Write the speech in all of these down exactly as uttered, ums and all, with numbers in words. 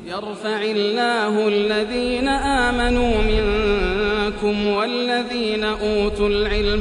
يرفع الله الذين آمنوا منكم والذين أوتوا العلم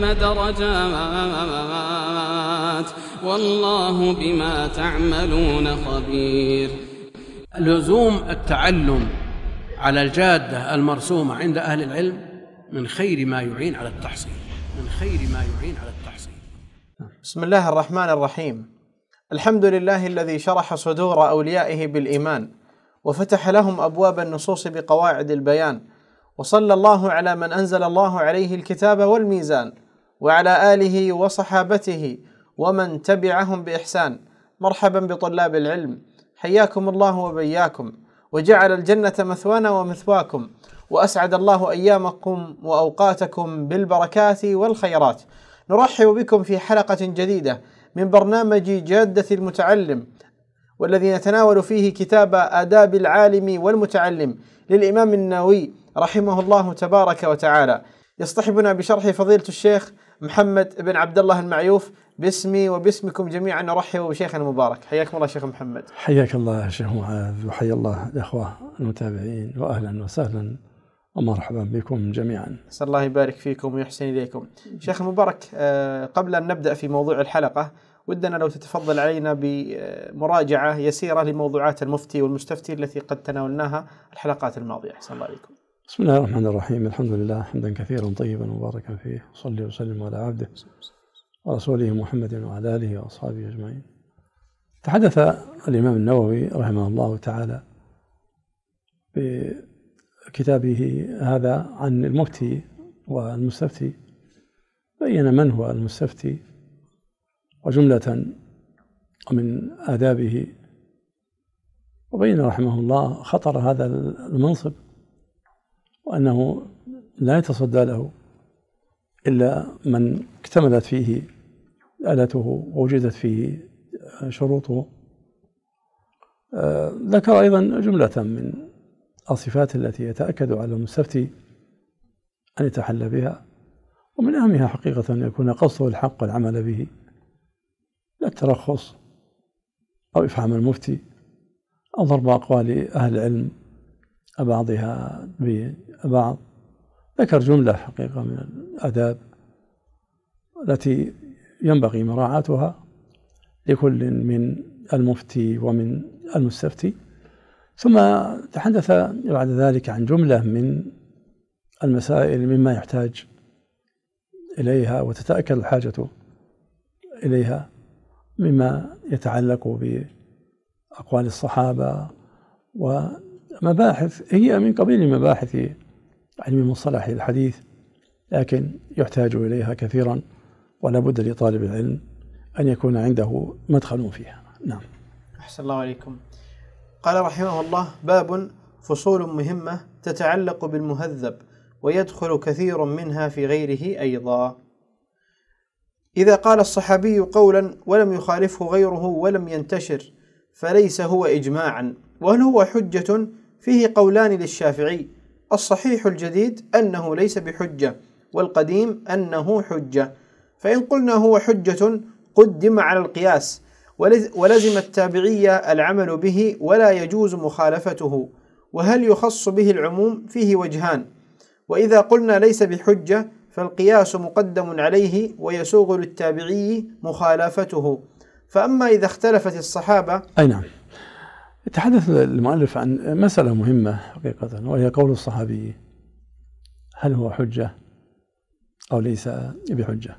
درجات والله بما تعملون خبير. لزوم التعلم على الجادة المرسومة عند أهل العلم من خير ما يعين على التحصيل من خير ما يعين على التحصيل. بسم الله الرحمن الرحيم. الحمد لله الذي شرح صدور أوليائه بالإيمان وفتح لهم أبواب النصوص بقواعد البيان، وصلى الله على من أنزل الله عليه الكتاب والميزان، وعلى آله وصحابته ومن تبعهم بإحسان. مرحبا بطلاب العلم، حياكم الله وبياكم، وجعل الجنة مثوانا ومثواكم، وأسعد الله أيامكم وأوقاتكم بالبركات والخيرات. نرحب بكم في حلقة جديدة من برنامج جادة المتعلم، والذي نتناول فيه كتاب آداب العالم والمتعلم للإمام النووي رحمه الله تبارك وتعالى. يصطحبنا بشرح فضيلة الشيخ محمد بن عبد الله المعيوف. باسمي وباسمكم جميعا نرحب بشيخنا المبارك. حياكم الله شيخ محمد. حياك الله شيخ معاذ، وحيا الله الأخوة المتابعين، وأهلا وسهلا ومرحبا بكم جميعا. أسأل الله يبارك فيكم ويحسن إليكم. شيخ المبارك، قبل أن نبدأ في موضوع الحلقة ودنا لو تتفضل علينا بمراجعة يسيرة لموضوعات المفتي والمستفتي التي قد تناولناها الحلقات الماضية. أحسن الله عليكم. بسم الله الرحمن الرحيم. الحمد لله حمدا كثيرا طيبا مباركا فيه، صلي وسلم على عبده ورسوله محمد وعلى آله وأصحابه أجمعين. تحدث الإمام النووي رحمه الله تعالى بكتابه هذا عن المفتي والمستفتي، بين من هو المستفتي وجملة من آدابه، وبين رحمه الله خطر هذا المنصب، وأنه لا يتصدى له إلا من اكتملت فيه آلته ووجدت فيه شروطه. آه ذكر أيضا جملة من الصفات التي يتأكد على المستفتي أن يتحلى بها، ومن أهمها حقيقة أن يكون قصده الحق والعمل به، لا الترخص أو إفهام المفتي أو ضرب أقوال أهل العلم بعضها ببعض. ذكر جملة حقيقة من الآداب التي ينبغي مراعاتها لكل من المفتي ومن المستفتي، ثم تحدث بعد ذلك عن جملة من المسائل مما يحتاج إليها وتتأكد الحاجة إليها، مما يتعلق بأقوال الصحابة ومباحث هي من قبيل مباحث علم مصطلح الحديث، لكن يحتاج إليها كثيرا، ولا بد لطالب العلم أن يكون عنده مدخل فيها. نعم. أحسن الله عليكم. قال رحمه الله: باب فصول مهمة تتعلق بالمهذب ويدخل كثير منها في غيره أيضا. إذا قال الصحابي قولا ولم يخالفه غيره ولم ينتشر فليس هو إجماعا، وهل هو حجة؟ فيه قولان للشافعي: الصحيح الجديد أنه ليس بحجة، والقديم أنه حجة. فإن قلنا هو حجة قدم على القياس، ولزم التابعية العمل به ولا يجوز مخالفته. وهل يخص به العموم؟ فيه وجهان. وإذا قلنا ليس بحجة فالقياس مقدم عليه ويسوغ للتابعي مخالفته. فأما إذا اختلفت الصحابة. أي نعم. يتحدث المؤلف عن مسألة مهمة حقيقة، وهي قول الصحابي: هل هو حجة أو ليس بحجة؟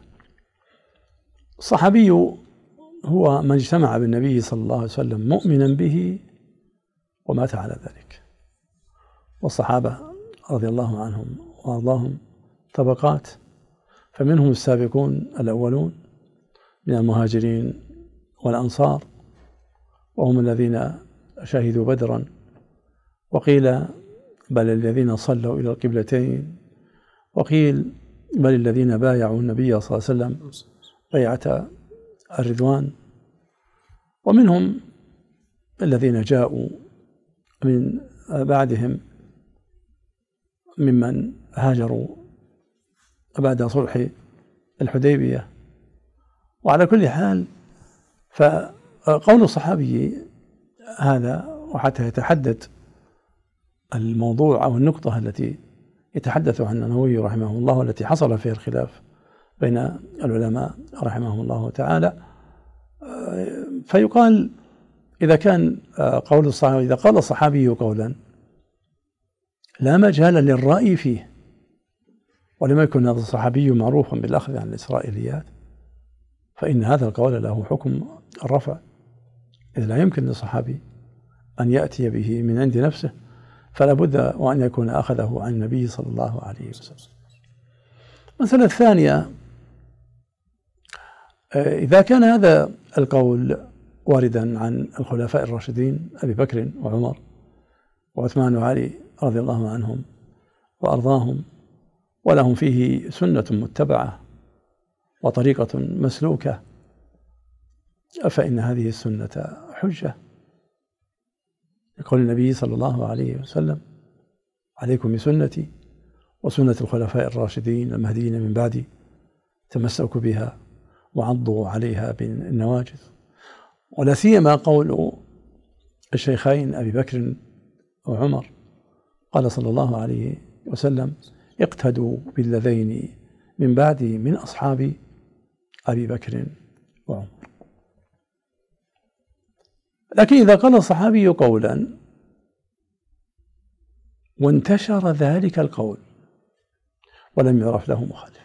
الصحابي هو من اجتمع بالنبي صلى الله عليه وسلم مؤمنا به ومات على ذلك. والصحابة رضي الله عنهم وأرضاهم طبقات، فمنهم السابقون الأولون من المهاجرين والأنصار، وهم الذين شهدوا بدرا، وقيل بل الذين صلوا إلى القبلتين، وقيل بل الذين بايعوا النبي صلى الله عليه وسلم بيعة الرضوان، ومنهم الذين جاءوا من بعدهم ممن هاجروا بعد صلح الحديبية. وعلى كل حال فقول الصحابي هذا، وحتى يتحدد الموضوع أو النقطة التي يتحدث عنها النووي رحمه الله والتي حصل فيها الخلاف بين العلماء رحمهم الله تعالى، فيقال إذا كان قول الصحابي إذا قال الصحابي قولا لا مجال للرأي فيه ولم يكن هذا الصحابي معروفا بالأخذ عن الإسرائيليات، فإن هذا القول له حكم الرفع، إذ لا يمكن للصحابي أن يأتي به من عند نفسه، فلا بد وأن يكون أخذه عن النبي صلى الله عليه وسلم. المسألة الثانية، إذا كان هذا القول واردا عن الخلفاء الراشدين أبي بكر وعمر وعثمان وعلي رضي الله عنهم وأرضاهم، ولهم فيه سنة متبعة وطريقة مسلوكة، فإن هذه السنة حجة، يقول النبي صلى الله عليه وسلم: عليكم بسنتي وسنة الخلفاء الراشدين المهديين من بعدي، تمسكوا بها وعضوا عليها بالنواجذ. ولا سيما قول الشيخين أبي بكر وعمر، قال صلى الله عليه وسلم: اقتدوا بالذين من بعدي من أصحاب أبي بكر وعمر. لكن إذا قال الصحابي قولا وانتشر ذلك القول ولم يعرف له مخالف،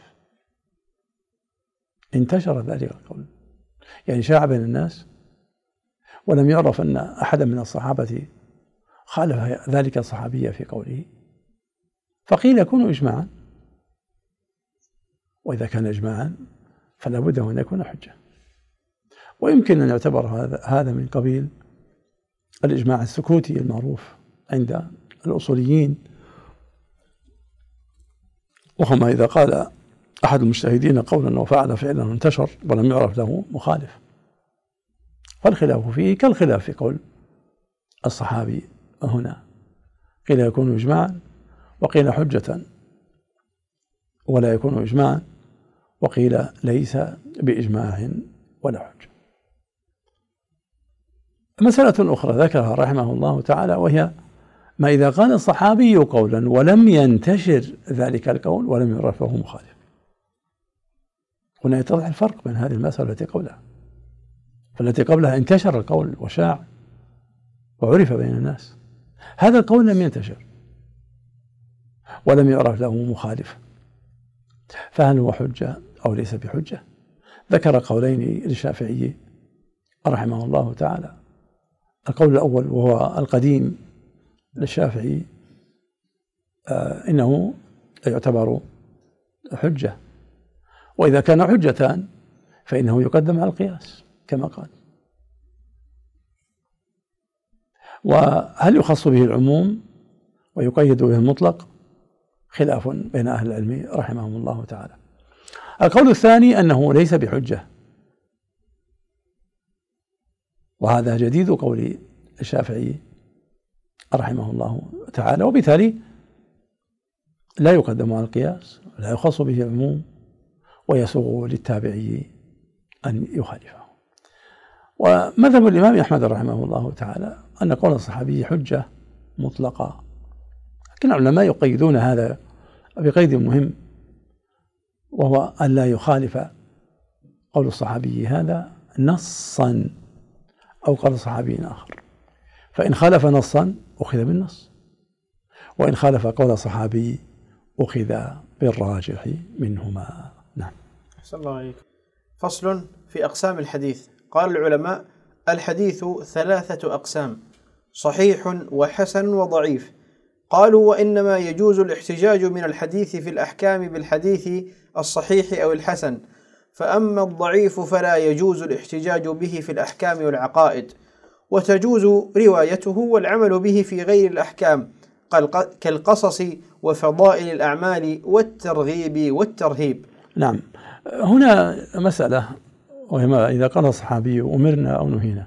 انتشر ذلك القول يعني شاع بين الناس ولم يعرف أن أحدا من الصحابة خالف ذلك الصحابي في قوله، فقيل يكون إجماعا، وإذا كان إجماعا فلا بد أن يكون حجة. ويمكن أن يعتبر هذا هذا من قبيل الإجماع السكوتي المعروف عند الأصوليين، وهما إذا قال أحد المجتهدين قولا وفعل فعلا انتشر ولم يعرف له مخالف، فالخلاف فيه كالخلاف في قول الصحابي هنا، قيل يكون إجماعا وقيل حجة ولا يكون إجماعا وقيل ليس بإجماع ولا حجة. مسألة أخرى ذكرها رحمه الله تعالى، وهي ما إذا قال الصحابي قولا ولم ينتشر ذلك القول ولم يعرف له مخالف. هنا يتضح الفرق بين هذه المسألة التي قبلها، فالتي قبلها انتشر القول وشاع وعرف بين الناس، هذا القول لم ينتشر ولم يعرف له مخالف، فهل هو حجة أو ليس بحجة؟ ذكر قولين للشافعي رحمه الله تعالى. القول الأول وهو القديم للشافعي، آه إنه يعتبر حجة، وإذا كان حجة فإنه يقدم على القياس كما قال. وهل يخص به العموم ويقيد به المطلق؟ خلاف بين أهل العلم رحمهم الله تعالى. القول الثاني أنه ليس بحجة، وهذا جديد قول الشافعي رحمه الله تعالى، وبالتالي لا يقدم على القياس ولا يخص به العموم، ويسوغ للتابعي أن يخالفه. ومذهب الإمام أحمد رحمه الله تعالى أن قول الصحابي حجة مطلقة، لكن العلماء يقيدون هذا بقيد مهم، وهو أن لا يخالف قول الصحابي هذا نصا أو قول صحابي آخر، فإن خالف نصا أخذ بالنص، وإن خالف قول صحابي أخذ بالراجح منهما. نعم. أحسن الله عليك. فصل في أقسام الحديث. قال العلماء: الحديث ثلاثة أقسام: صحيح وحسن وضعيف. قالوا: وإنما يجوز الاحتجاج من الحديث في الأحكام بالحديث الصحيح أو الحسن، فأما الضعيف فلا يجوز الاحتجاج به في الأحكام والعقائد، وتجوز روايته والعمل به في غير الأحكام كالقصص وفضائل الأعمال والترغيب والترهيب. نعم. هنا مسألة، وهي إذا قال الصحابي أمرنا أو نهينا،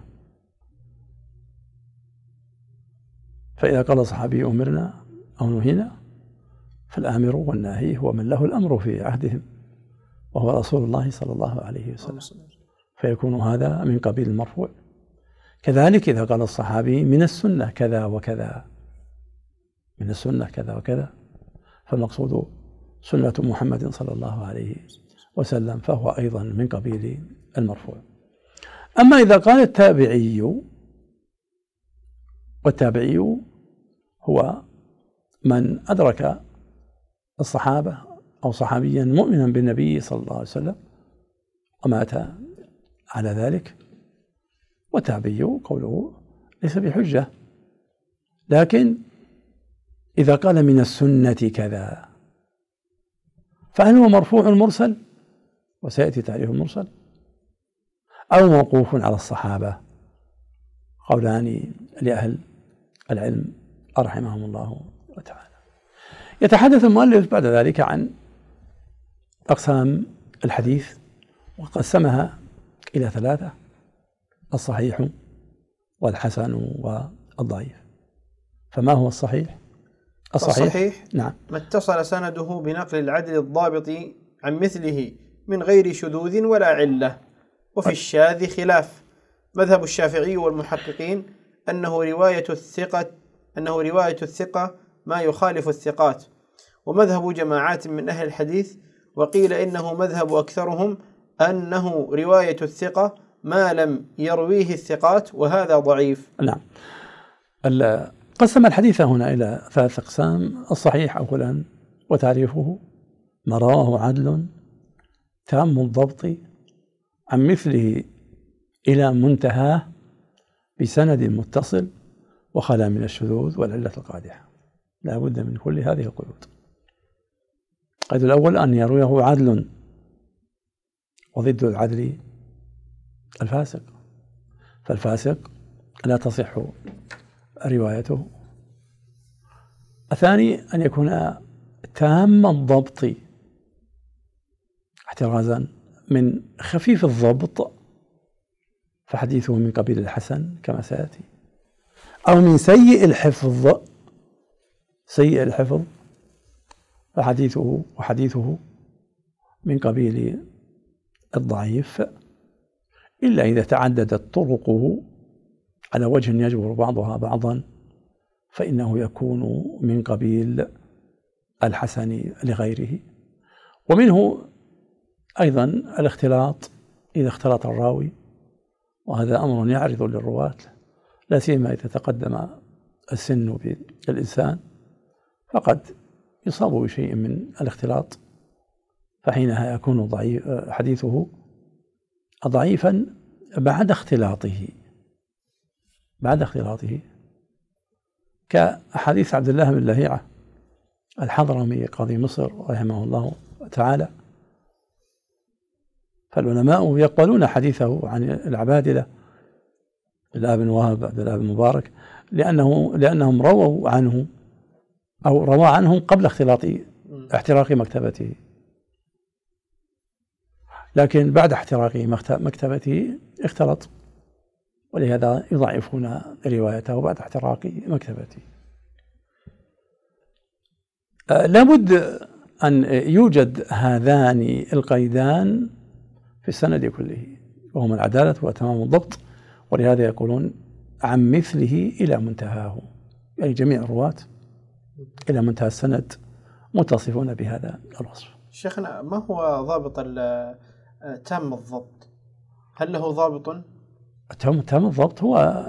فإذا قال الصحابي أمرنا أو نهينا فالآمر والناهي هو من له الأمر في عهدهم، وهو رسول الله صلى الله عليه وسلم، فيكون هذا من قبيل المرفوع. كذلك إذا قال الصحابي من السنة كذا وكذا، من السنة كذا وكذا، فالمقصود سنة محمد صلى الله عليه وسلم، فهو أيضا من قبيل المرفوع. أما إذا قال التابعي، والتابعي هو من أدرك الصحابة أو صحابيا مؤمنا بالنبي صلى الله عليه وسلم ومات على ذلك، وتابعي قوله ليس بحجة. لكن إذا قال من السنة كذا، فهل هو مرفوع مرسل، وسيأتي تعريف المرسل، أو موقوف على الصحابة؟ قولان لأهل العلم رحمهم الله تعالى. يتحدث المؤلف بعد ذلك عن أقسام الحديث، وقسمها إلى ثلاثة: الصحيح والحسن والضعيف. فما هو الصحيح؟ الصحيح, الصحيح نعم ما اتصل سنده بنقل العدل الضابط عن مثله من غير شذوذ ولا علة. وفي الشاذ خلاف. مذهب الشافعي والمحققين أنه رواية الثقة أنه رواية الثقة ما يخالف الثقات، ومذهب جماعات من أهل الحديث، وقيل إنه مذهب أكثرهم أنه رواية الثقة ما لم يرويه الثقات، وهذا ضعيف. نعم. قسم الحديث هنا إلى ثلاث أقسام: الصحيح أولا، وتعريفه ما رواه عدل تام الضبط عن مثله إلى منتهاه بسند متصل وخلا من الشذوذ والعلة القادحة. لا بد من كل هذه القيود. القيد الأول أن يرويه عدل، وضد العدل الفاسق، فالفاسق لا تصح روايته. الثاني أن يكون تام الضبط احترازا من خفيف الضبط، فحديثه من قبيل الحسن كما سيأتي، أو من سيء الحفظ سيء الحفظ فحديثه وحديثه من قبيل الضعيف، إلا إذا تعددت طرقه على وجه يجبر بعضها بعضا، فإنه يكون من قبيل الحسن لغيره. ومنه أيضا الاختلاط إذا اختلط الراوي، وهذا أمر يعرض للرواة، لا سيما إذا تقدم السن بالإنسان، فقد يصاب بشيء من الاختلاط، فحينها يكون ضعيف حديثه ضعيفا بعد اختلاطه بعد اختلاطه كأحاديث عبد الله بن لهيعة الحضرمي قاضي مصر رحمه الله تعالى. فالعلماء يقبلون حديثه عن العبادلة الله بن وهب عبد الله بن مبارك، لأنه لأنهم رووا عنه أو روى عنهم قبل اختلاط احتراق مكتبته، لكن بعد احتراق مكتبته اختلط، ولهذا يضعفون روايته بعد احتراق مكتبته. لابد أن يوجد هذان القيدان في السند كله، وهما العدالة وتمام الضبط، ولهذا يقولون عن مثله إلى منتهاه، يعني جميع الرواة إلى منتهى السند متصفون بهذا الوصف. شيخنا، ما هو ضابط تام الضبط؟ هل له ضابط؟ تام الضبط هو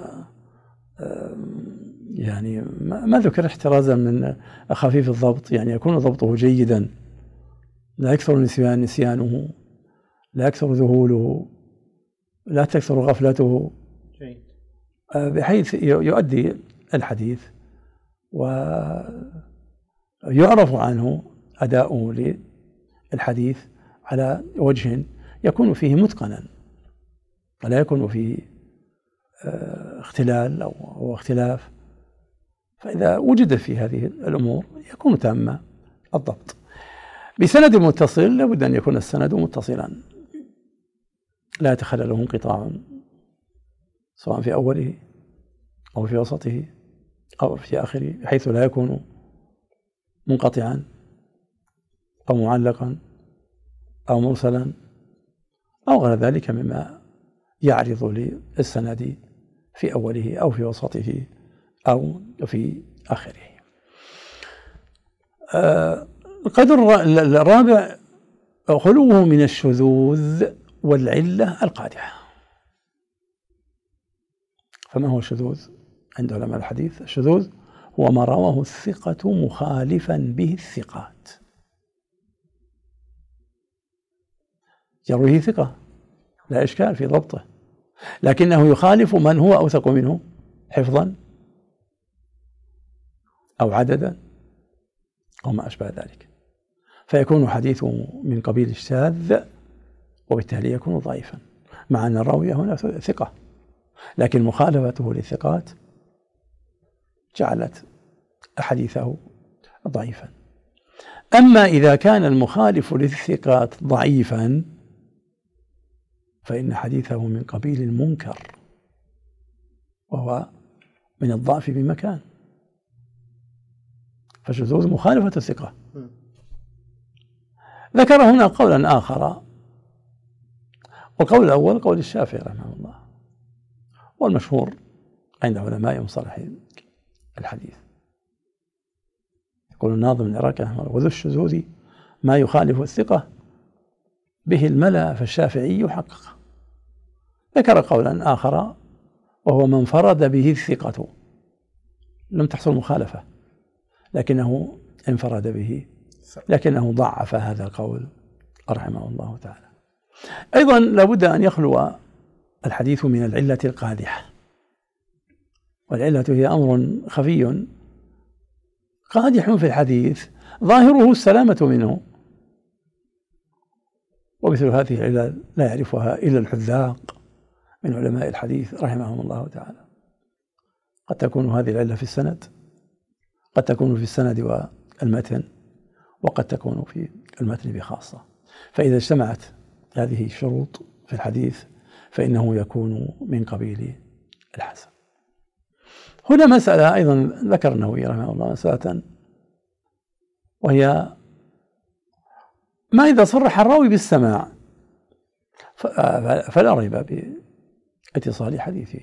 يعني ما ذكر احترازا من خفيف الضبط، يعني يكون ضبطه جيدا، لا يكثر نسيان نسيانه، لا يكثر ذهوله، لا تكثر غفلته، بحيث يؤدي الحديث ويعرف عنه أداؤه للحديث على وجه يكون فيه متقنا، ولا يكون فيه اختلال أو اختلاف. فإذا وجد في هذه الأمور يكون تام الضبط. بسند متصل لابد أن يكون السند متصلا، لا يتخلله انقطاع سواء في أوله أو في وسطه أو في آخره، بحيث لا يكون منقطعا أو معلقا أو مرسلا أو غير ذلك مما يعرض للسند في أوله أو في وسطه أو في آخره. القدر الرابع خلوه من الشذوذ والعلة القادحة. فما هو الشذوذ عند علماء الحديث؟ الشذوذ هو ما رواه الثقة مخالفا به الثقات. يرويه ثقة لا إشكال في ضبطه، لكنه يخالف من هو أوثق منه حفظا أو عددا أو ما أشبه ذلك، فيكون حديثه من قبيل الشاذ، وبالتالي يكون ضعيفا، مع أن الراوي هنا ثقة، لكن مخالفته للثقات جعلت حديثه ضعيفا. أما إذا كان المخالف للثقات ضعيفا فإن حديثه من قبيل المنكر، وهو من الضعف بمكان. فالشذوذ مخالفة الثقة. ذكر هنا قولا آخر، والقول الأول قول الشافعي رحمه الله، والمشهور عند علماء مصطلح الحديث. يقول الناظم العراقي رحمه الله: وذو الشذوذ ما يخالف الثقة به الملا فالشافعي يحقق. ذكر قولا آخر وهو من انفرد به الثقة، لم تحصل مخالفة لكنه انفرد به، لكنه ضعف هذا القول رحمه الله تعالى. أيضا لابد أن يخلو الحديث من العلة القادحة، والعلة هي أمر خفي قادح في الحديث ظاهره السلامة منه، ومثل هذه العلل لا يعرفها إلا الحذاق من علماء الحديث رحمهم الله تعالى. قد تكون هذه العلة في السند، قد تكون في السند والمتن، وقد تكون في المتن بخاصة. فإذا اجتمعت هذه الشروط في الحديث فإنه يكون من قبيل الحسن. هنا مسألة أيضا ذكر النووي رحمه الله، مسألة وهي ما إذا صرح الراوي بالسماع فلا ريب باتصال حديثه.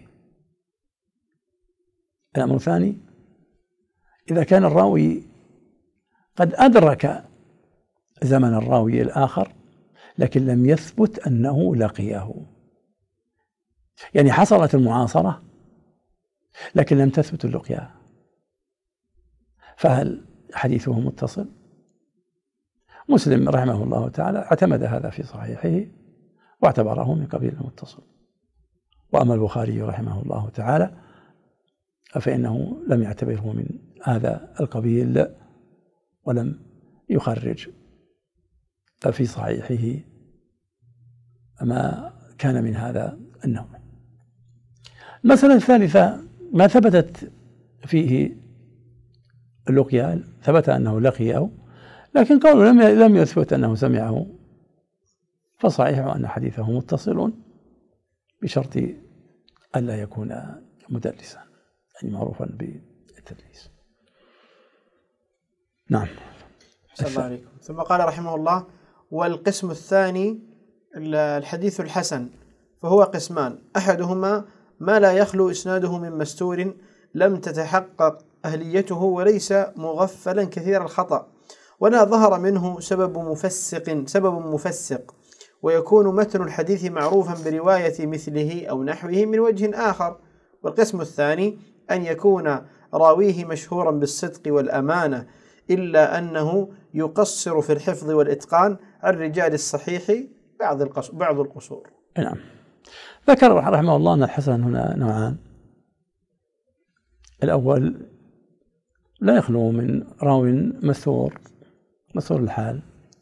الأمر الثاني: إذا كان الراوي قد أدرك زمن الراوي الآخر لكن لم يثبت أنه لقيه، يعني حصلت المعاصرة لكن لم تثبت اللقيا، فهل حديثه متصل؟ مسلم رحمه الله تعالى اعتمد هذا في صحيحه واعتبره من قبيل المتصل. وأما البخاري رحمه الله تعالى فإنه لم يعتبره من هذا القبيل ولم يخرج في صحيحه ما كان من هذا النوع. المسألة الثالثة: ما ثبتت فيه اللقيا، ثبت أنه لقيه لكن قوله لم لم يثبت أنه سمعه، فصحيح أن حديثه متصل بشرط ألا يكون مدلسا، يعني معروفا بالتدليس. نعم. أحسن الله عليكم. ثم قال رحمه الله: والقسم الثاني الحديث الحسن، فهو قسمان: أحدهما ما لا يخلو إسناده من مستور لم تتحقق أهليته وليس مغفلا كثير الخطأ ولا ظهر منه سبب مفسق سبب مفسق ويكون متن الحديث معروفا برواية مثله أو نحوه من وجه آخر. والقسم الثاني أن يكون راويه مشهورا بالصدق والأمانة إلا أنه يقصر في الحفظ والإتقان عن رجال الصحيح بعض بعض القصور. نعم. ذكر رحمه الله أن الحسن هنا نوعان: الأول لا يخلو من راو مستور مستور الحال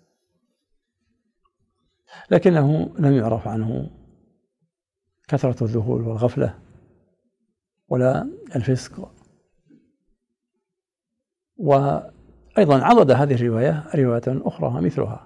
لكنه لم يعرف عنه كثرة الذهول والغفلة ولا الفسق. وأيضا عضد هذه الرواية رواية أخرى مثلها،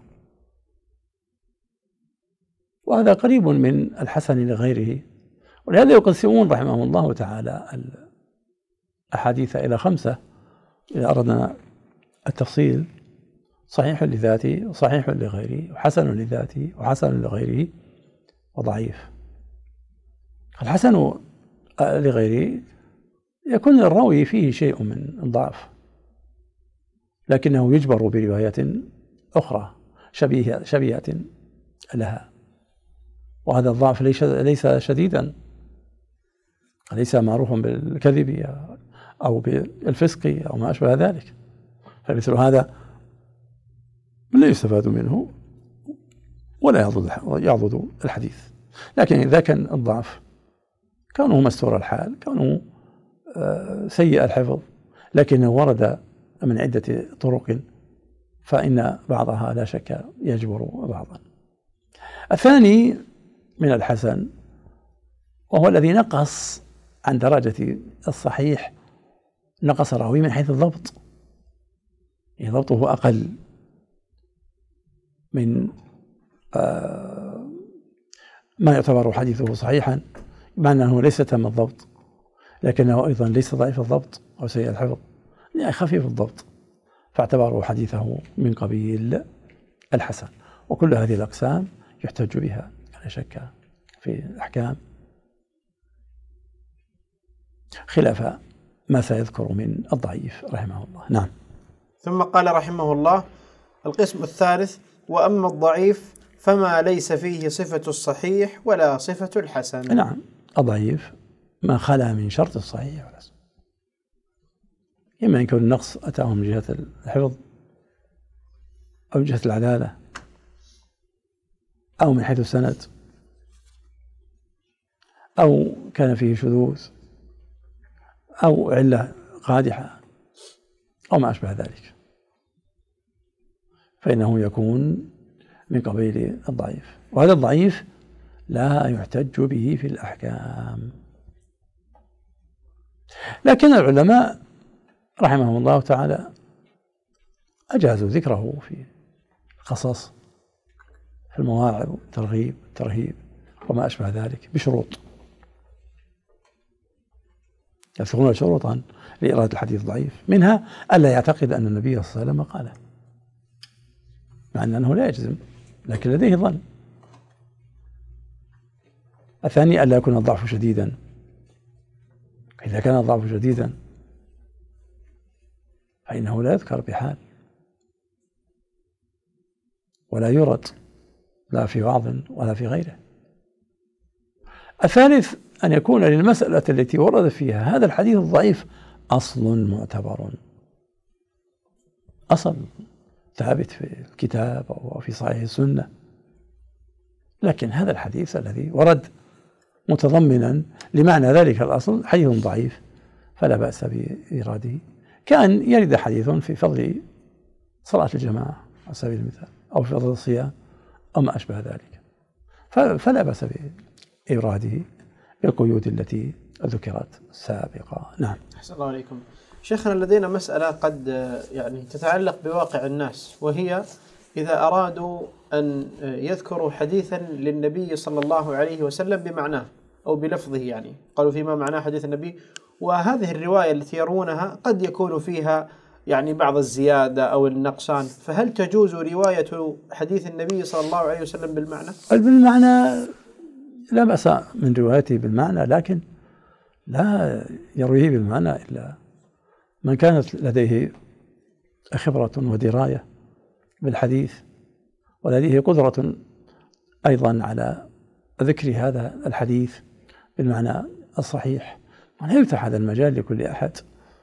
وهذا قريب من الحسن لغيره. ولهذا يقسمون رحمه الله تعالى الأحاديث إلى خمسة إذا أردنا التفصيل: صحيح لذاته، وصحيح لغيره، وحسن لذاته، وحسن لغيره، وضعيف. الحسن لغيره يكون الراوي فيه شيء من الضعف، لكنه يجبر بروايات أخرى شبيهة شبيهة لها، وهذا الضعف ليس ليس شديدا، ليس معروفا بالكذب أو بالفسق أو ما أشبه ذلك، فمثل هذا لا يستفاد منه ولا يعضد الحديث. لكن إذا كان الضعف كونه مستور الحال، كونه سيء الحفظ، لكنه ورد من عدة طرق، فإن بعضها لا شك يجبر بعضا. الثاني من الحسن، وهو الذي نقص عن درجة الصحيح، نقص الراوي من حيث الضبط، يعني ضبطه أقل من ما يعتبر حديثه صحيحا، مع أنه ليس تم الضبط، لكنه أيضا ليس ضعيف الضبط أو سيء الحفظ، يعني خفيف الضبط، فاعتبروا حديثه من قبيل الحسن. وكل هذه الأقسام يحتج بها لا شك في الأحكام، خلاف ما سيذكر من الضعيف رحمه الله. نعم. ثم قال رحمه الله: القسم الثالث: وأما الضعيف فما ليس فيه صفة الصحيح ولا صفة الحسن. نعم، الضعيف ما خلا من شرط الصحيح والحسن، إما أن يكون النقص أتاه من جهة الحفظ أو من جهة العدالة أو من حيث السند أو كان فيه شذوذ أو علة قادحة أو ما أشبه ذلك، فإنه يكون من قبيل الضعيف، وهذا الضعيف لا يحتج به في الأحكام. لكن العلماء رحمهم الله تعالى أجازوا ذكره في القصص، في المواعظ والترغيب والترهيب وما أشبه ذلك بشروط، يذكرون شروطا لإرادة الحديث ضعيف، منها ألا يعتقد أن النبي صلى الله عليه وسلم قاله، مع أنه لا يجزم لكن لديه ظن. الثاني ألا يكون الضعف شديدا، إذا كان الضعف شديدا فإنه لا يذكر بحال ولا يرد لا في وعظ ولا في غيره. الثالث أن يكون للمسألة التي ورد فيها هذا الحديث الضعيف أصل معتبر، أصل ثابت في الكتاب أو في صحيح السنة، لكن هذا الحديث الذي ورد متضمنا لمعنى ذلك الأصل حديث ضعيف، فلا بأس بإراده، كأن يرد حديث في فضل صلاة الجماعة على سبيل المثال أو في فضل الصيام أو ما أشبه ذلك، فلا بأس بإراده بالقيود التي ذكرت سابقا. نعم. أحسن الله عليكم. شيخنا، لدينا مسألة قد يعني تتعلق بواقع الناس، وهي إذا أرادوا أن يذكروا حديثا للنبي صلى الله عليه وسلم بمعناه أو بلفظه، يعني قالوا فيما معناه حديث النبي، وهذه الرواية التي يروونها قد يكون فيها يعني بعض الزيادة أو النقصان، فهل تجوز رواية حديث النبي صلى الله عليه وسلم بالمعنى؟ بالمعنى لا بأس من روايته بالمعنى، لكن لا يرويه بالمعنى إلا من كانت لديه خبرة ودراية بالحديث ولديه قدرة أيضا على ذكر هذا الحديث بالمعنى الصحيح. لا يفتح هذا المجال لكل أحد،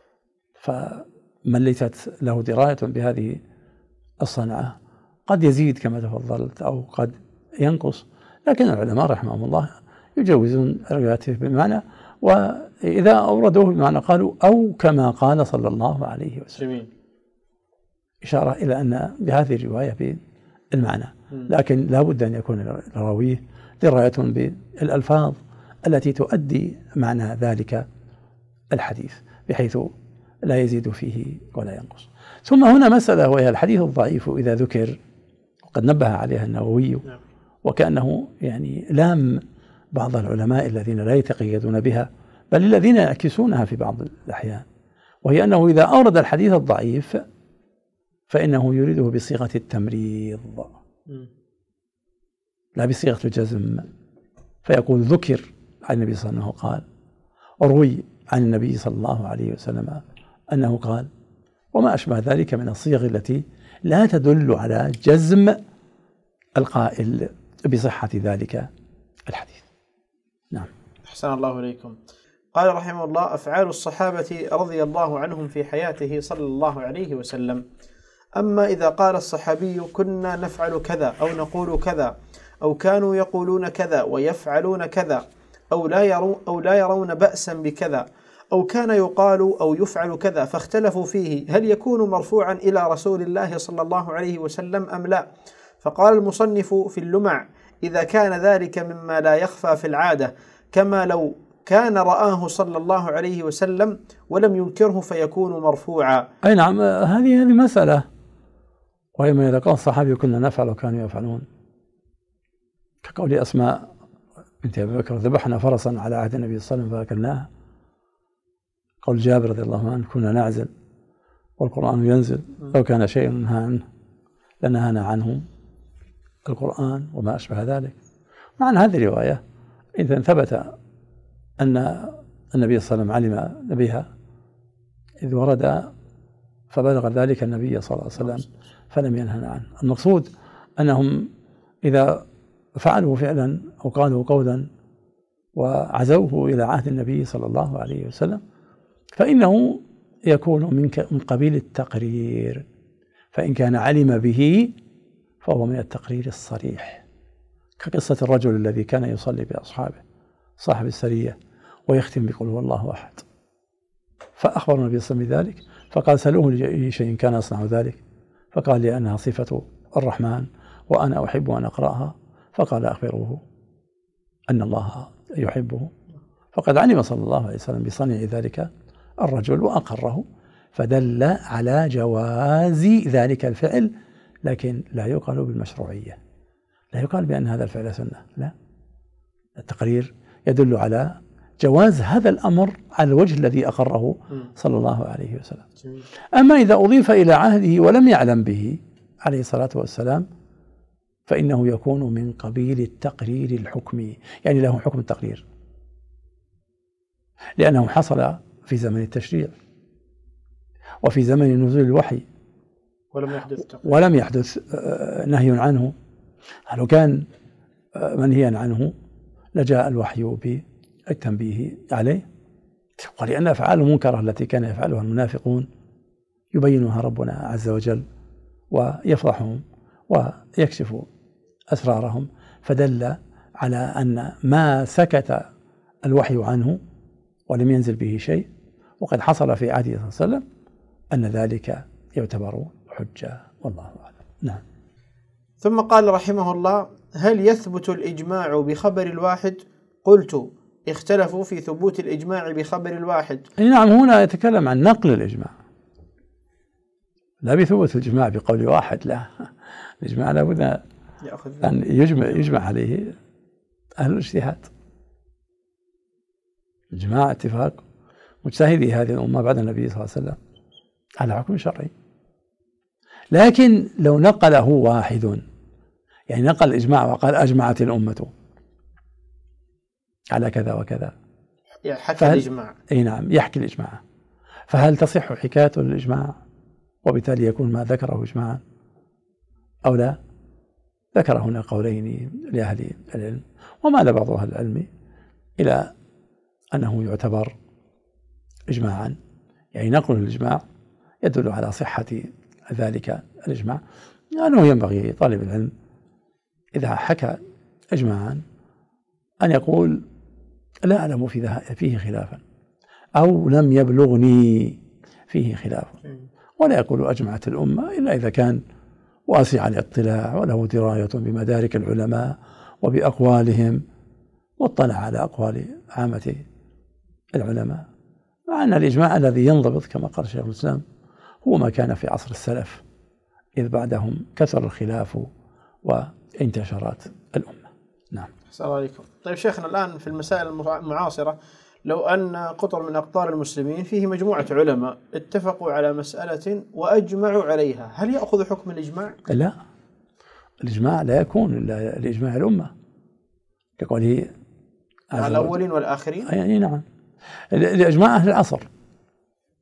فمن ليست له دراية بهذه الصنعة قد يزيد كما تفضلت أو قد ينقص، لكن العلماء رحمهم الله يجوزون روايته بالمعنى، وإذا أوردوه بالمعنى قالوا أو كما قال صلى الله عليه وسلم، إشارة إلى أن بهذه الرواية بالمعنى، لكن لا بد أن يكون الراوي دراية بالألفاظ التي تؤدي معنى ذلك الحديث بحيث لا يزيد فيه ولا ينقص. ثم هنا مسألة، وهي الحديث الضعيف إذا ذكر، وقد نبه عليها النووي وكأنه يعني لام بعض العلماء الذين لا يتقيدون بها، بل الذين يعكسونها في بعض الأحيان، وهي أنه إذا أورد الحديث الضعيف فإنه يريده بصيغة التمريض لا بصيغة الجزم، فيقول ذكر عن النبي صلى الله عليه وسلم قال، وروي عن النبي صلى الله عليه وسلم أنه قال، وما أشبه ذلك من الصيغ التي لا تدل على جزم القائل بصحة ذلك الحديث. نعم. أحسن الله إليكم. قال رحمه الله: أفعال الصحابة رضي الله عنهم في حياته صلى الله عليه وسلم. أما إذا قال الصحابي كنا نفعل كذا أو نقول كذا أو كانوا يقولون كذا ويفعلون كذا أو لا يرون أو لا يرون بأسا بكذا أو كان يقال أو يفعل كذا فاختلفوا فيه هل يكون مرفوعا إلى رسول الله صلى الله عليه وسلم أم لا؟ فقال المصنف في اللمع: إذا كان ذلك مما لا يخفى في العادة كما لو كان رآه صلى الله عليه وسلم ولم ينكره فيكون مرفوعا. أي نعم، هذه هذه مسألة. وإما إذا قال الصحابي كنا نفعل وكانوا يفعلون، كقول أسماء بنت أبي بكر: ذبحنا فرسا على عهد النبي صلى الله عليه وسلم فأكلناها. قول جابر رضي الله عنه: كنا نعزل والقرآن ينزل، لو كان شيء ننهى عنه لنهانا عنه القرآن وما أشبه ذلك. معنى هذه الرواية إذا ثبت أن النبي صلى الله عليه وسلم علم بها إذ ورد فبلغ ذلك النبي صلى الله عليه وسلم فلم ينهنا عنه. المقصود أنهم إذا فعلوا فعلا أو قالوا قولا وعزوه إلى عهد النبي صلى الله عليه وسلم فإنه يكون من قبيل التقرير، فإن كان علم به فهو من التقرير الصريح، كقصة الرجل الذي كان يصلي بأصحابه صاحب السرية ويختم بقول هو الله أحد، فأخبر النبي صلى الله عليه وسلم بذلك فقال: سألوه لأي شيء كان يصنع ذلك؟ فقال: لأنها صفة الرحمن وأنا أحب أن أقرأها. فقال: أخبروه أن الله يحبه. فقد علم صلى الله عليه وسلم بصنيع ذلك الرجل وأقره، فدل على جواز ذلك الفعل، لكن لا يقال بالمشروعية، لا يقال بأن هذا الفعل سنة، لا، التقرير يدل على جواز هذا الأمر على الوجه الذي أقره صلى الله عليه وسلم. أما إذا أضيف إلى عهده ولم يعلم به عليه الصلاة والسلام فإنه يكون من قبيل التقرير الحكمي، يعني له حكم التقرير، لأنه حصل في زمن التشريع وفي زمن نزول الوحي ولم يحدث تقرير. ولم يحدث نهي عنه. لو كان منهيا عنه لجاء الوحي بالتنبيه عليه، ولأن أفعال المنكرة التي كان يفعلها المنافقون يبينها ربنا عز وجل ويفضحهم ويكشف أسرارهم، فدل على أن ما سكت الوحي عنه ولم ينزل به شيء وقد حصل في عهده صلى الله عليه وسلم أن ذلك يعتبر حجة، والله أعلم. نعم. ثم قال رحمه الله: هل يثبت الإجماع بخبر الواحد؟ قلت: اختلفوا في ثبوت الإجماع بخبر الواحد. نعم، هنا يتكلم عن نقل الإجماع، لا بثبوت الإجماع بقول واحد، لا، الإجماع لابد أن يجمع, يجمع عليه أهل الاجتهاد، إجماع اتفاق مجتهدي هذه الأمة بعد النبي صلى الله عليه وسلم على حكم شرعي. لكن لو نقله واحد، يعني نقل الإجماع وقال أجمعت الأمة على كذا وكذا، يحكي الإجماع. أي نعم، يحكي الإجماع، فهل تصح حكاية الإجماع وبالتالي يكون ما ذكره إجماعا أو لا؟ ذكر هنا قولين لأهل العلم، ومال بعض أهل العلم إلى أنه يعتبر إجماعا، يعني نقل الإجماع يدل على صحة ذلك الإجماع، لأنه ينبغي طالب العلم إذا حكى إجماعا أن يقول لا أعلم فيه خلافا أو لم يبلغني فيه خلافا، ولا يقول أجمعت الأمة إلا إذا كان واسع الاطلاع وله دراية بمدارك العلماء وبأقوالهم واطلع على أقوال عامة العلماء، مع أن الإجماع الذي ينضبط كما قال شيخ الإسلام هو ما كان في عصر السلف، إذ بعدهم كثر الخلاف وانتشرت الأمة. نعم. السلام عليكم. طيب شيخنا، الآن في المسائل المعاصرة لو أن قطر من أقطار المسلمين فيه مجموعة علماء اتفقوا على مسألة وأجمعوا عليها، هل يأخذ حكم الإجماع؟ لا، الإجماع لا يكون إلا لإجماع الأمة كقوله على الأولين والآخرين. يعني نعم، لإجماع أهل العصر،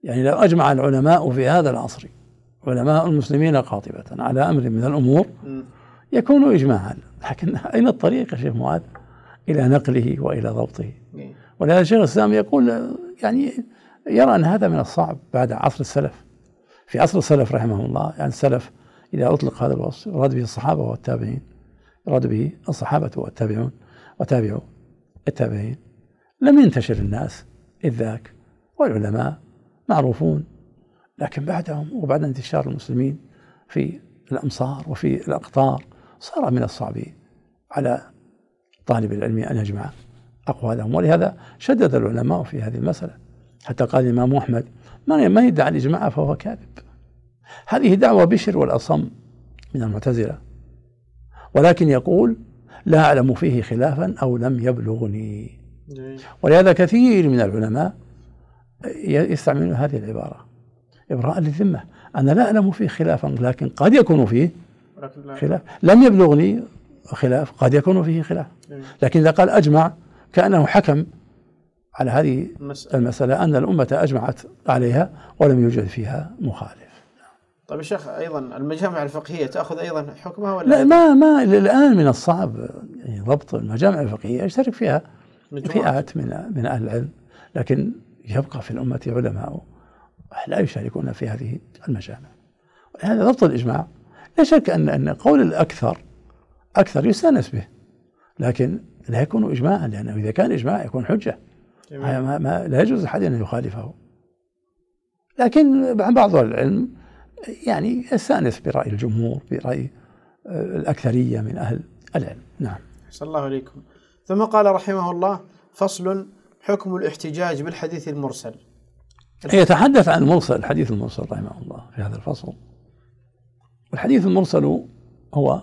يعني لو أجمع العلماء في هذا العصر، علماء المسلمين قاطبة، على أمر من الأمور يكون إجماعا، لكن أين الطريق يا شيخ معاذ إلى نقله وإلى ضبطه؟ ولهذا شيخ الإسلام يقول يعني يرى أن هذا من الصعب بعد عصر السلف. في عصر السلف رحمه الله، يعني السلف إذا أطلق هذا الوصف يراد به الصحابة والتابعين، يراد به الصحابة والتابعون وتابعوا التابعين. لم ينتشر الناس إذ ذاك، والعلماء معروفون، لكن بعدهم وبعد انتشار المسلمين في الأمصار وفي الأقطار صار من الصعب على طالب العلم أن يجمع أقوالهم. ولهذا شدد العلماء في هذه المسألة، حتى قال الإمام أحمد من يدعي الإجماع فهو كاذب. هذه دعوة بشر والأصم من المعتزلة، ولكن يقول لا أعلم فيه خلافا أو لم يبلغني. ولهذا كثير من العلماء يستعملون هذه العبارة إبراء للذمة، أنا لا أعلم فيه خلافا لكن قد يكون فيه خلاف، لم يبلغني خلاف قد يكون فيه خلاف. لكن إذا قال أجمع كأنه حكم على هذه المسألة أن الأمة أجمعت عليها ولم يوجد فيها مخالف. طيب الشيخ، أيضا المجامع الفقهية تأخذ أيضا حكمها ولا لا؟ ما ما الآن من الصعب يعني ضبط المجامع الفقهية، يشترك فيها فئات من من أهل العلم، لكن يبقى في الأمة علماء لا يشاركون في هذه المجامع. ولهذا ضبط الإجماع لا شك أن أن قول الأكثر أكثر يستأنس به، لكن لا يكون إجماعا، لأنه إذا كان إجماع يكون حجة، ما ما لا يجوز أحد أن يخالفه. لكن بعض العلم يعني يستأنس برأي الجمهور، برأي الأكثرية من أهل العلم. نعم. صلى الله عليكم. ثم قال رحمه الله: فصل: حكم الاحتجاج بالحديث المرسل. يتحدث عن المرسل، الحديث المرسل رحمه الله في هذا الفصل. والحديث المرسل هو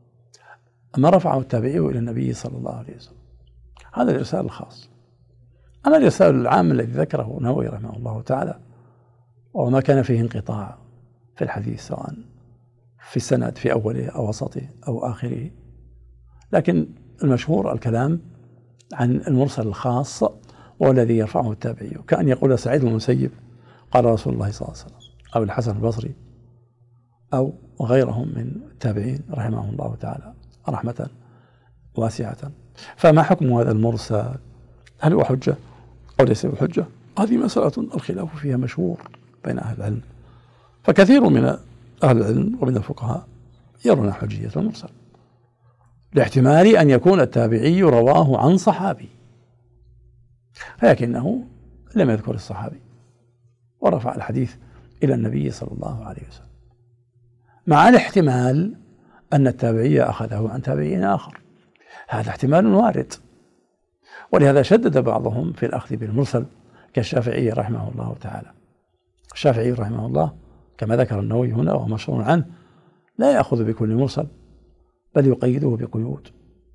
ما رفعه التابعي إلى النبي صلى الله عليه وسلم، هذا الإرسال الخاص. أما الإرسال العام الذي ذكره النووي رحمه الله تعالى وما كان فيه انقطاع في الحديث، سواء في السند في أوله أو وسطه أو آخره، لكن المشهور الكلام عن المرسل الخاص والذي يرفعه التابعي، كأن يقول سعيد بن المسيب قال رسول الله صلى الله عليه وسلم، أو الحسن البصري أو غيرهم من التابعين رحمه الله تعالى رحمة واسعة. فما حكم هذا المرسل؟ هل هو حجة أو ليس بحجة؟ هذه مسألة الخلاف فيها مشهور بين أهل العلم، فكثير من أهل العلم ومن الفقهاء يرون حجية المرسل لاحتمال أن يكون التابعي رواه عن صحابي، لكنه لم يذكر الصحابي ورفع الحديث إلى النبي صلى الله عليه وسلم، مع الاحتمال أن التابعي أخذه عن تابعين آخر. هذا احتمال وارد، ولهذا شدد بعضهم في الأخذ بالمرسل كالشافعي رحمه الله تعالى. الشافعي رحمه الله كما ذكر النووي هنا وهو مشهور عنه لا يأخذ بكل مرسل، بل يقيده بقيود،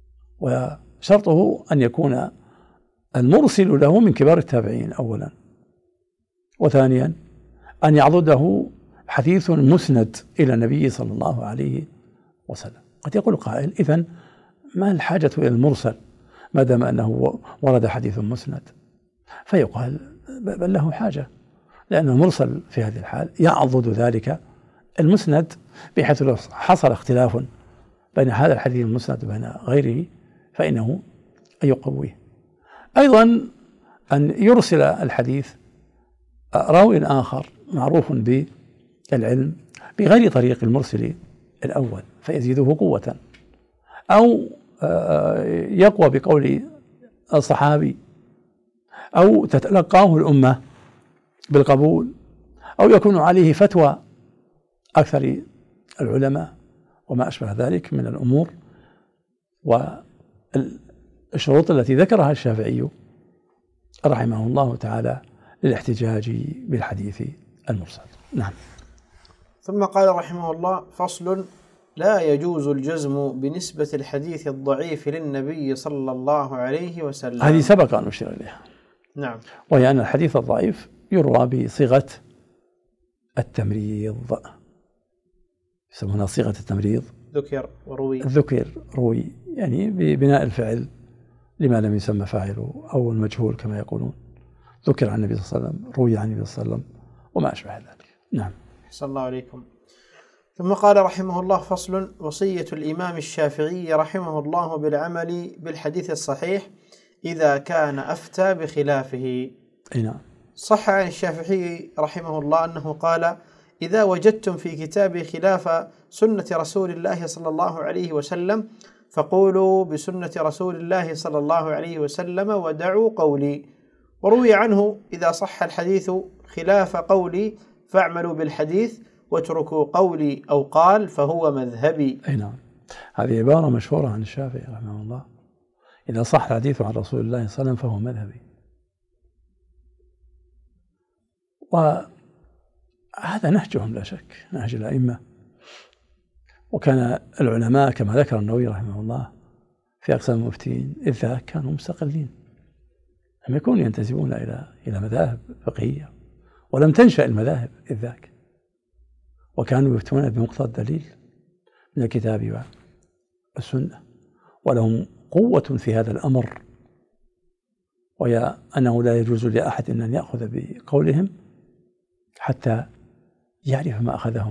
وشرطه أن يكون المرسل له من كبار التابعين أولا، وثانيا أن يعضده حديث مسند إلى النبي صلى الله عليه وسلم. قد يقول قائل: إذن ما الحاجة إلى المرسل ما دام أنه ورد حديث مسند؟ فيقال: بل له حاجة، لأن المرسل في هذه الحال يعضد ذلك المسند، بحيث لو حصل اختلاف بين هذا الحديث المسند وبين غيره فإنه يقويه. أيضا أن يرسل الحديث راوي آخر معروف بالعلم بغير طريق المرسل الأول فيزيده قوة، أو يقوى بقول الصحابي، أو تتلقاه الأمة بالقبول، أو يكون عليه فتوى أكثر العلماء وما أشبه ذلك من الأمور والشروط التي ذكرها الشافعي رحمه الله تعالى للاحتجاج بالحديث المرسل. نعم. ثم قال رحمه الله: فصل: لا يجوز الجزم بنسبة الحديث الضعيف للنبي صلى الله عليه وسلم. هذه سبق أن أشير إليها. نعم. وهي أن الحديث الضعيف يروى بصيغة التمريض، يسمونها صيغة التمريض، ذكر وروي. ذكر روي، يعني ببناء الفعل لما لم يسمى فاعله، أو المجهول كما يقولون، ذكر عن النبي صلى الله عليه وسلم، روي عن النبي صلى الله عليه وسلم، وما أشبه ذلك. نعم. أحسن الله عليكم. ثم قال رحمه الله: فصل: وصية الإمام الشافعي رحمه الله بالعمل بالحديث الصحيح إذا كان أفتى بخلافه. أي نعم. صح عن الشافعي رحمه الله أنه قال: إذا وجدتم في كتابي خلاف سنة رسول الله صلى الله عليه وسلم فقولوا بسنة رسول الله صلى الله عليه وسلم ودعوا قولي. وروي عنه: إذا صح الحديث خلاف قولي فاعملوا بالحديث واتركوا قولي أو قال فهو مذهبي. أي نعم. هذه عبارة مشهورة عن الشافعي رحمه الله: إذا صح الحديث عن رسول الله صلى الله عليه وسلم فهو مذهبي. وهذا نهجهم لا شك، نهج الأئمة. وكان العلماء كما ذكر النووي رحمه الله في أقسام المفتين إذ ذاك كانوا مستقلين، لم يكونوا ينتسبون إلى إلى مذاهب فقهية، ولم تنشأ المذاهب إذ ذاك، وكانوا يفتون بمقتضى الدليل من الكتاب والسنة، ولهم قوة في هذا الأمر، وهي أنه لا يجوز لأحد أن يأخذ بقولهم حتى يعرف ما أخذهم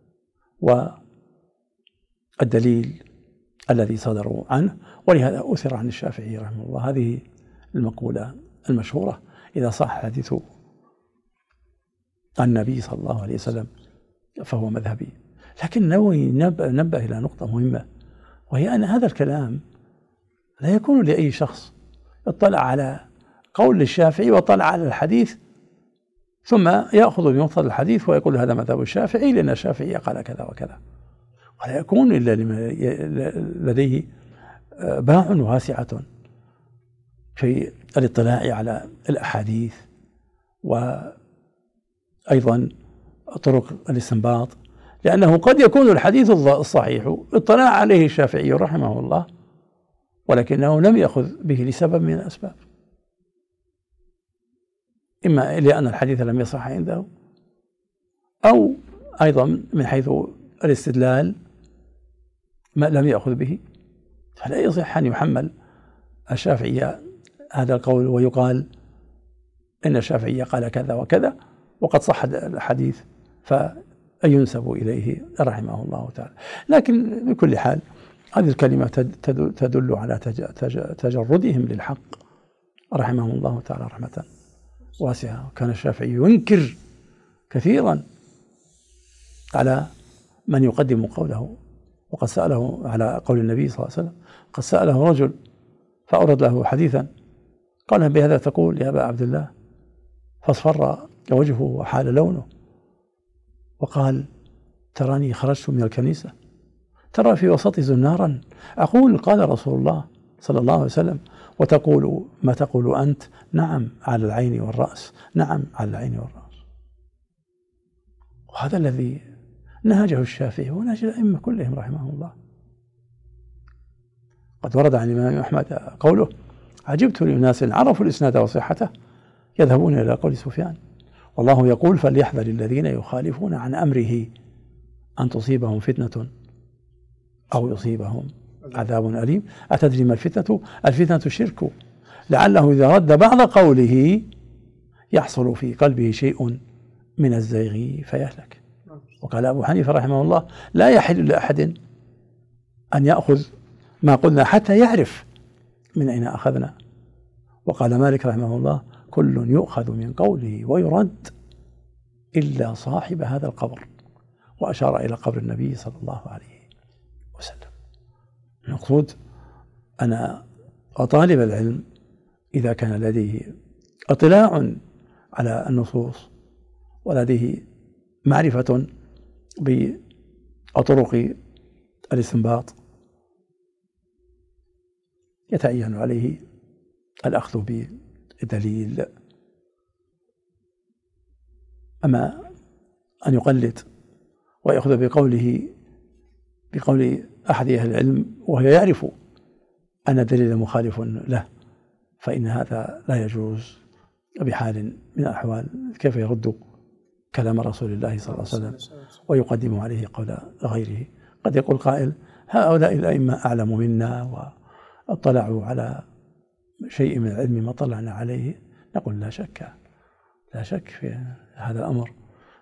والدليل الذي صدروا عنه. ولهذا أثر عن الشافعي رحمه الله هذه المقولة المشهورة: إذا صح حديث عن النبي صلى الله عليه وسلم فهو مذهبي. لكن النووي نبه, نبه إلى نقطة مهمة، وهي أن هذا الكلام لا يكون لأي شخص اطلع على قول الشافعي واطلع على الحديث ثم يأخذ بمقتضى الحديث ويقول هذا مذهب الشافعي لأن الشافعي قال كذا وكذا، ولا يكون إلا لديه باع واسعة في الاطلاع على الأحاديث وأيضا طرق الاستنباط، لأنه قد يكون الحديث الصحيح اطلع عليه الشافعي رحمه الله ولكنه لم يأخذ به لسبب من الأسباب، إما لأن الحديث لم يصح عنده، أو أيضا من حيث الاستدلال ما لم يأخذ به. فلا يصح أن يحمل الشافعي هذا القول ويقال إن الشافعي قال كذا وكذا وقد صح الحديث فينسب إليه رحمه الله تعالى. لكن بكل حال هذه الكلمة تدل على تجردهم للحق رحمه الله تعالى رحمة واسعة. كان الشافعي ينكر كثيرا على من يقدم قوله، وقد سأله على قول النبي صلى الله عليه وسلم، قد سأله رجل فأورد له حديثا قال: بهذا تقول يا أبا عبد الله؟ فاصفر وجهه وحال لونه وقال: تراني خرجت من الكنيسة، ترى في وسط زنارا أقول قال رسول الله صلى الله عليه وسلم، وتقول ما تقول أنت؟ نعم على العين والرأس، نعم على العين والرأس. وهذا الذي نهجه الشافعي ونهج الأئمة كلهم رحمه الله. قد ورد عن الإمام أحمد قوله: عجبت لناس عرفوا الإسناد وصحته يذهبون إلى قول سفيان، والله يقول: فليحذر الذين يخالفون عن أمره أن تصيبهم فتنة أو يصيبهم عذاب أليم. أتدري ما الفتنة؟ الفتنة الشرك، لعله إذا رد بعض قوله يحصل في قلبه شيء من الزيغ فيهلك. وقال أبو حنيفة رحمه الله: لا يحل لأحد أن يأخذ ما قلنا حتى يعرف من أين أخذنا. وقال مالك رحمه الله: كل يؤخذ من قوله ويرد إلا صاحب هذا القبر، وأشار إلى قبر النبي صلى الله عليه وسلم. المقصود أن طالب العلم إذا كان لديه اطلاع على النصوص ولديه معرفة بطرق الاستنباط يتعين عليه الأخذ بالدليل. أما أن يقلد ويأخذ بقوله بقول أحد أهل العلم وهو يعرف أن الدليل مخالف له، فإن هذا لا يجوز بحال من الأحوال. كيف يرد كلام رسول الله صلى الله عليه وسلم ويقدم عليه قول غيره؟ قد يقول قائل: هؤلاء الأئمة أعلم منا واطلعوا على شيء من العلم ما طلعنا عليه. نقول: لا شك لا شك في هذا الأمر،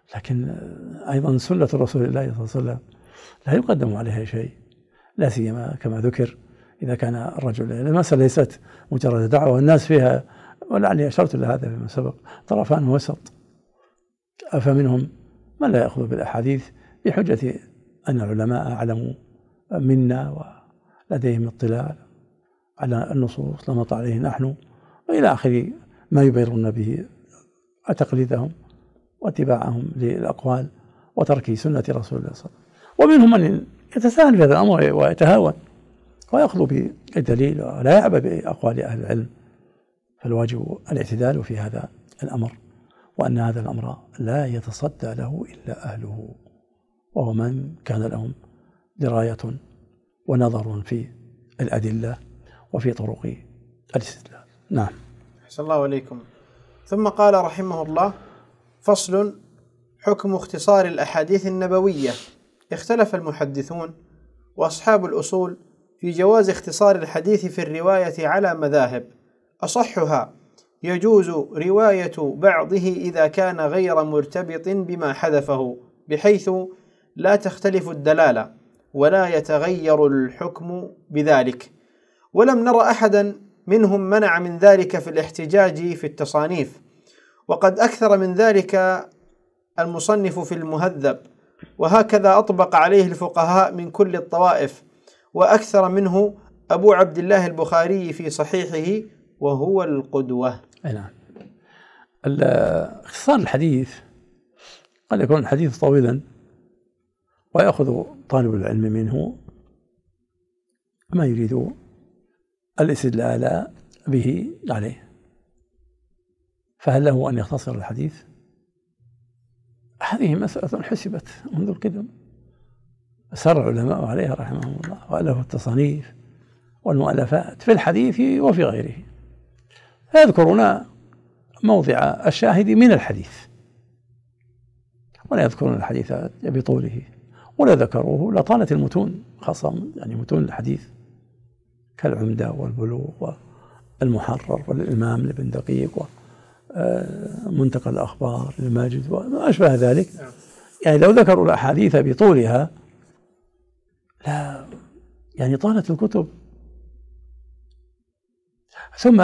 لكن أيضا سنة رسول الله صلى الله عليه وسلم لا يقدم عليها شيء، لا سيما كما ذكر إذا كان الرجل، المسألة ليست مجرد دعوة والناس فيها، ولعلي أشرت إلى هذا فيما سبق، طرفان وسط، فمنهم من لا يأخذ بالأحاديث بحجة أن العلماء أعلموا منا ولديهم اطلاع على النصوص لما طلع عليه نحن، وإلى آخر ما يبررون به تقليدهم واتباعهم للأقوال وترك سنة رسول الله صلى الله عليه وسلم. ومنهم من يتساهل في هذا الأمر ويتهاون ويأخذ بالدليل ولا يعبأ بأقوال أهل العلم، فالواجب الاعتدال في هذا الأمر، وأن هذا الأمر لا يتصدى له إلا أهله، وهو من كان لهم دراية ونظر في الأدلة وفي طرق الاستدلال. نعم. أحسن الله عليكم. ثم قال رحمه الله: فصل: حكم اختصار الأحاديث النبوية. اختلف المحدثون وأصحاب الأصول في جواز اختصار الحديث في الرواية على مذاهب، أصحها يجوز رواية بعضه إذا كان غير مرتبط بما حذفه بحيث لا تختلف الدلالة ولا يتغير الحكم بذلك، ولم نر أحدا منهم منع من ذلك في الاحتجاج في التصانيف، وقد أكثر من ذلك المصنف في المهذب، وهكذا أطبق عليه الفقهاء من كل الطوائف، وأكثر منه أبو عبد الله البخاري في صحيحه وهو القدوة. نعم. اختصار الحديث قد يكون الحديث طويلا ويأخذ طالب العلم منه ما يريد الاستدلال به عليه، فهل له أن يختصر الحديث؟ هذه مسألة حسبت منذ القدم، أسر العلماء عليها رحمهم الله، وألفوا التصانيف والمؤلفات في الحديث وفي غيره، فيذكرون موضع الشاهد من الحديث ولا يذكرون الحديث بطوله، ولا ذكروه لطالت المتون، خاصة يعني متون الحديث كالعمدة والبلوغ والمحرر والإمام لابن دقيق ومنتقى الأخبار للماجد وما أشبه ذلك. يعني لو ذكروا الأحاديث بطولها لا يعني طالت الكتب. ثم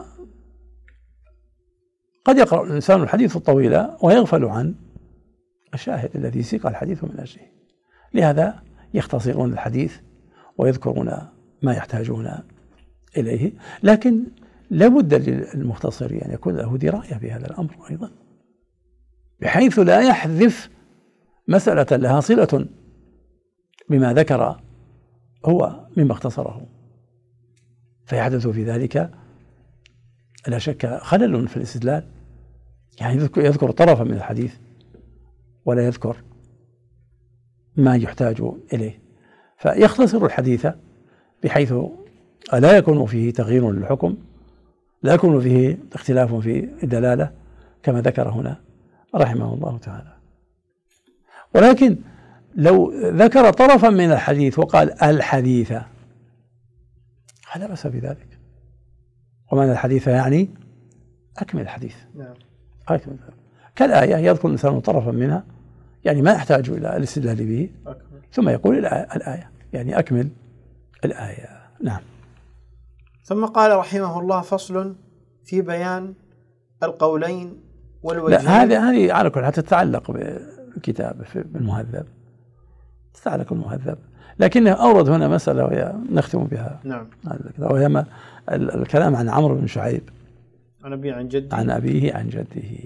قد يقرأ الإنسان الحديث الطويل ويغفل عن الشاهد الذي سيق الحديث من أجله، لهذا يختصرون الحديث ويذكرون ما يحتاجون إليه، لكن لابد للمختصر أن يكون له دراية في هذا الأمر أيضا، بحيث لا يحذف مسألة لها صلة بما ذكر هو مما اختصره، فيحدث في ذلك لا شك خلل في الاستدلال، يعني يذكر طرفا من الحديث ولا يذكر ما يحتاج إليه، فيختصر الحديث بحيث لا يكون فيه تغيير للحكم، لا يكون فيه اختلاف في الدلالة كما ذكر هنا رحمه الله تعالى. ولكن لو ذكر طرفا من الحديث وقال الحديث فلا بأس بذلك، ومعنى الحديث يعني أكمل الحديث. نعم. أكمل. كالآية يذكر الإنسان طرفا منها يعني ما يحتاج إلى الاستدلال به أكمل. ثم يقول الآية يعني أكمل الآية. نعم. ثم قال رحمه الله: فصل في بيان القولين والوجهين. لا هذه هذه على كل حال تتعلق بالكتاب بالمهذب، تتعلق بالمهذب، لكنه أورد هنا مسألة وهي نختم بها. نعم. وهي ما الكلام عن عمرو بن شعيب عن أبيه عن جده عن أبيه عن جده.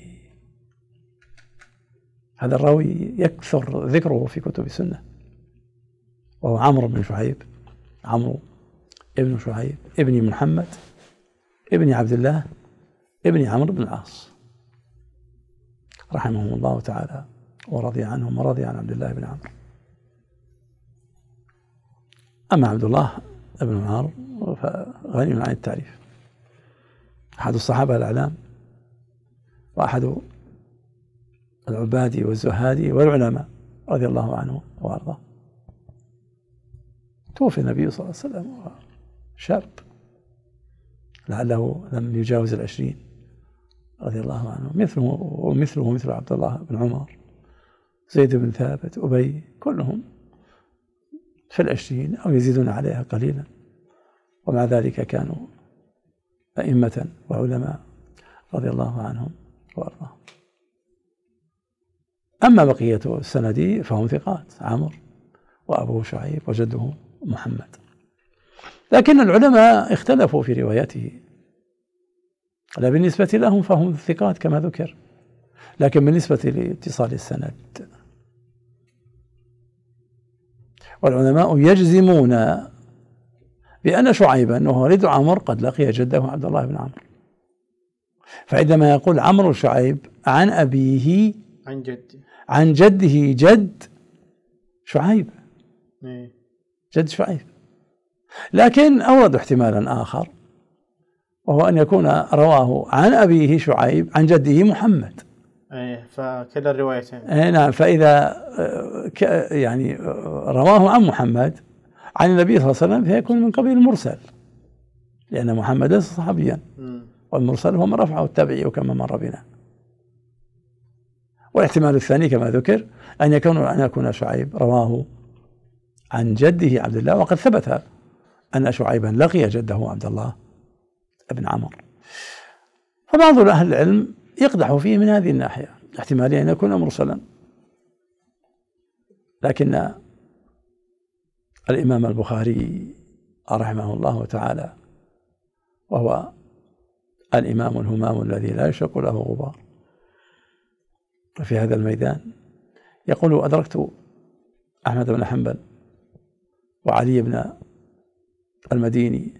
هذا الراوي يكثر ذكره في كتب السنة، وهو عمرو بن شعيب، عمرو ابن شعيب ابن محمد ابن عبد الله ابن عمرو بن العاص رحمهم الله تعالى ورضي عنهم ورضي عن عبد الله بن عمرو. أما عبد الله بن عمرو فغني عن التعريف، أحد الصحابة الأعلام وأحد العباد والزهاد والعلماء رضي الله عنه وأرضاه. توفي النبي صلى الله عليه وسلم شاب لعله لم يجاوز العشرين رضي الله عنه، مثله ومثله مثل عبد الله بن عمر زيد بن ثابت، أبي، كلهم في العشرين أو يزيدون عليها قليلا، ومع ذلك كانوا أئمة وعلماء رضي الله عنهم وأرضاهم. أما بقية السند فهم ثقات، عمرو وأبوه شعيب وجده محمد. لكن العلماء اختلفوا في روايته، لا بالنسبة لهم فهم ثقات كما ذكر، لكن بالنسبة لاتصال السند والعلماء يجزمون بأن شعيبا وهو ولد عمرو قد لقي جده عبد الله بن عمرو، فعندما يقول عمرو شعيب عن أبيه عن جده عن جده جد شعيب، إيه. جد شعيب. لكن أوردوا احتمالا آخر، وهو أن يكون رواه عن أبيه شعيب عن جده محمد. ايه فكلا الروايتين. اي نعم، فإذا يعني رواه عن محمد عن النبي صلى الله عليه وسلم فيكون من قبيل المرسل، لأن محمدا صحابيا، والمرسل هو من رفعه التابعي كما مر بنا. والاحتمال الثاني كما ذكر أن يكون أن يكون شعيب رواه عن جده عبد الله، وقد ثبت أن شعيبا لقي جده عبد الله بن عمرو. فبعض أهل العلم يقدح فيه من هذه الناحية، احتمالية أن يكون مرسلا. لكن الإمام البخاري رحمه الله تعالى، وهو الإمام الهمام الذي لا يشق له غبار في هذا الميدان، يقول: أدركت أحمد بن حنبل وعلي بن المديني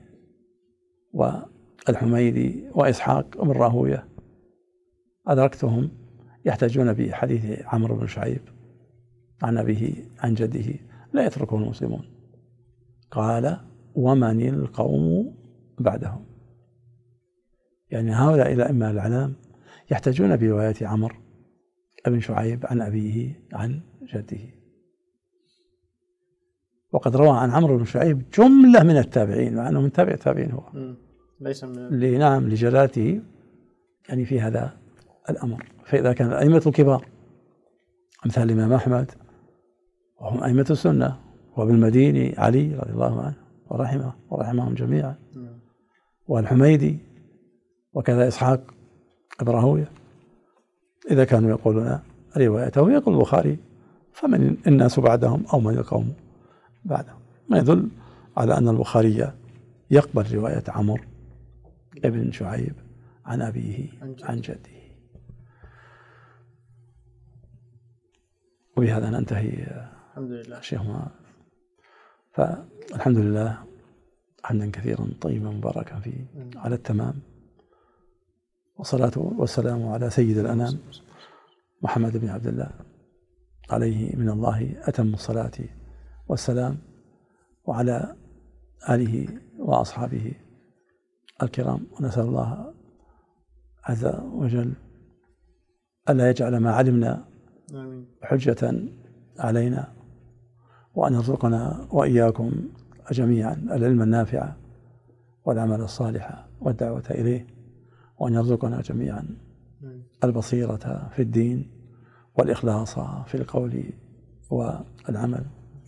والحميدي وإسحاق بن راهوية، أدركتهم يحتجون بحديث عمرو بن شعيب عن أبيه عن جده لا يتركه المسلمون. قال: ومن القوم بعدهم؟ يعني هؤلاء الأئمة الأعلام يحتجون برواية عمرو بن شعيب عن أبيه عن جده، وقد روى عن عمرو بن شعيب جملة من التابعين، مع أنه من تابع التابعين هو، ليس من نعم لجلالته يعني في هذا الأمر. فإذا كان الأئمة الكبار أمثال الإمام أحمد وهم أئمة السنة، وبالمديني علي رضي الله عنه ورحمه ورحمهم جميعا، والحميدي وكذا إسحاق بن راهوية، إذا كانوا يقولون روايته يقول البخاري: فمن الناس بعدهم أو من القوم بعدهم، ما يدل على أن البخاري يقبل رواية عمرو بن شعيب عن أبيه عن جده. وبهذا ننتهي الحمد لله شيخ معاذ. فالحمد لله حمدا كثيرا طيبا مباركا فيه على التمام، والصلاة والسلام على سيد الأنام محمد بن عبد الله عليه من الله أتم الصلاة والسلام، وعلى آله وأصحابه الكرام. ونسأل الله عز وجل ألا يجعل ما علمنا حجة علينا، وأن يرزقنا وإياكم جميعا العلم النافع والعمل الصالح والدعوة إليه، وأن يرزقنا جميعا البصيرة في الدين والإخلاص في القول والعمل.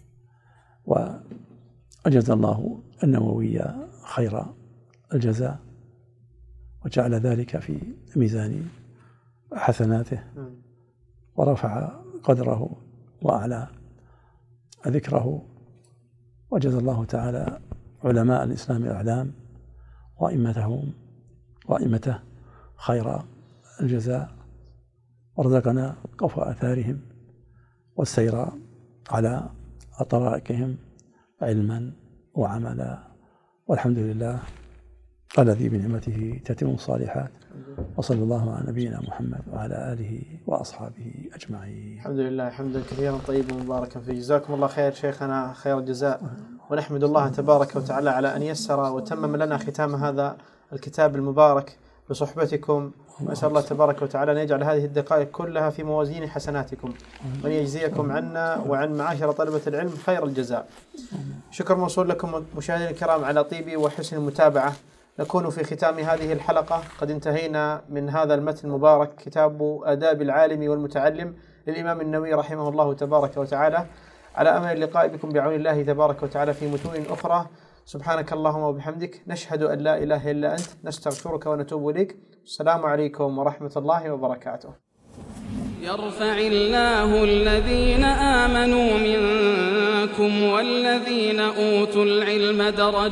وأجزى الله النووي خير الجزاء، وجعل ذلك في ميزان حسناته، ورفع قدره وأعلى ذكره. وجزى الله تعالى علماء الإسلام الأعلام وأئمتهم وأئمته خير الجزاء، ورزقنا قفو آثارهم والسير على طرائقهم علما وعملا. والحمد لله الذي بنعمته تتم الصالحات. وصلى الله على نبينا محمد وعلى آله وأصحابه أجمعين. الحمد لله حمدا كثيرا طيبا مباركا فيه. جزاكم الله خير شيخنا خير الجزاء، ونحمد الله تبارك وتعالى على أن يسر وتمم لنا ختام هذا الكتاب المبارك بصحبتكم. نسأل الله تبارك وتعالى أن يجعل هذه الدقائق كلها في موازين حسناتكم، وأن يجزيكم عنا وعن معاشر طلبة العلم خير الجزاء. شكر موصول لكم مشاهدينا الكرام على طيب وحسن المتابعة. نكون في ختام هذه الحلقة قد انتهينا من هذا المتن المبارك، كتاب آداب العالم والمتعلم للإمام النووي رحمه الله تبارك وتعالى، على أمل اللقاء بكم بعون الله تبارك وتعالى في متون أخرى. سبحانك اللهم وبحمدك، نشهد أن لا إله إلا أنت، نستغفرك ونتوب إليك. السلام عليكم ورحمة الله وبركاته. يرفع الله الذين آمنوا منكم والذين أوتوا العلم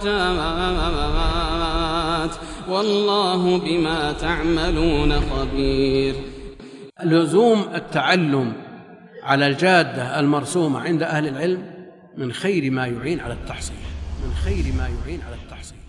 درجات والله بما تعملون خبير. لزوم التعلم على الجادة المرسومة عند أهل العلم من خير ما يعين على التحصيل، من خير ما يعين على التحصيل.